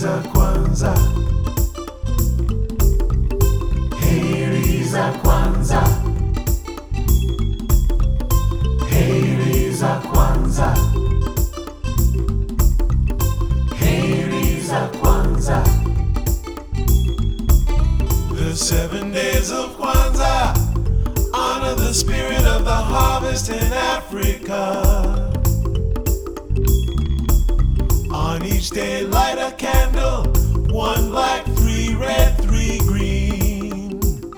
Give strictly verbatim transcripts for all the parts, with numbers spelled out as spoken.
za kwanza, heri za kwanza, heri za kwanza, heri za kwanza. The seven days of Kwanzaa honor the spirit of the harvest in Africa. On each day light a candle, one black, three red, three green.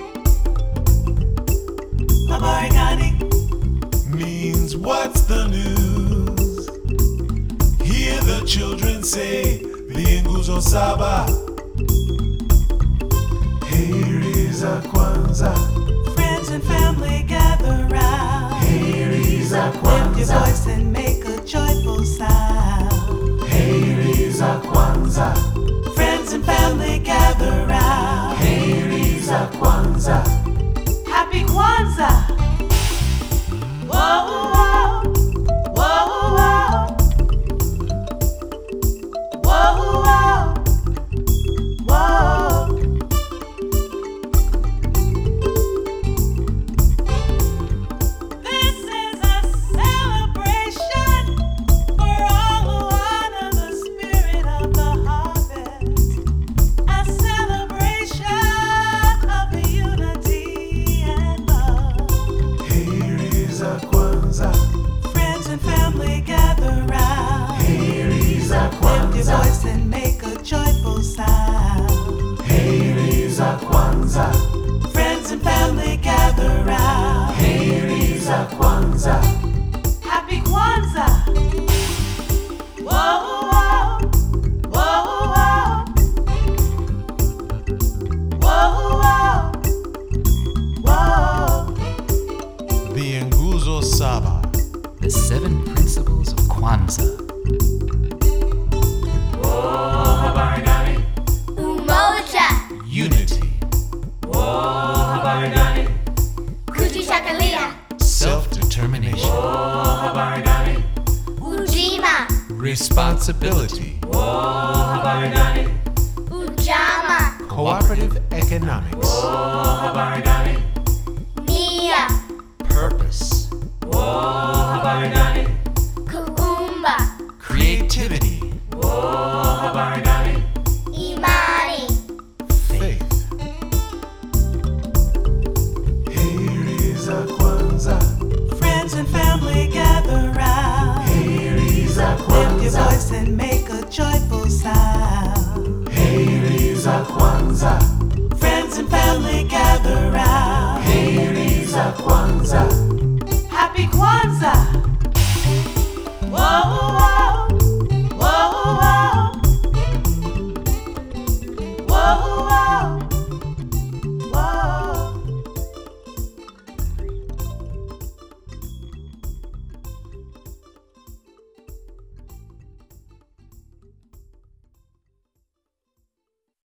Habari gani means what's the news? Hear the children say, the nguzo saba. Heri za kwanza, friends and family gather round. heri za Lift your kwanza, voice and make a joyful sound. heri za kwanza, Friends and family gather round. heri za kwanza. Happy Kwanzaa. Whoa, whoa, whoa, whoa, whoa, whoa, whoa. This is a celebration for all who honor the spirit of the harvest. A celebration of unity and love. Heri za kwanza, Friends and family gather round. heri za Lift your kwanza, voice and make a joyful sound. heri za kwanza, Friends and family gather round. heri za kwanza. Happy Kwanzaa. Whoa, whoa, whoa, whoa, whoa, whoa, whoa. The nguzo saba, The Seven Principles of Kwanzaa. Umoja, unity, kujishakilia, self-determination, ujima, responsibility, ujama, cooperative economics, nia, purpose, kuumba, creativity, imani, faith. Heri za kwanza, Friends and family gather round. heri za Lift your kwanza, voice and make a joyful sound. heri za kwanza, Friends and family gather round. heri za kwanza. Happy Kwanzaa. Whoa,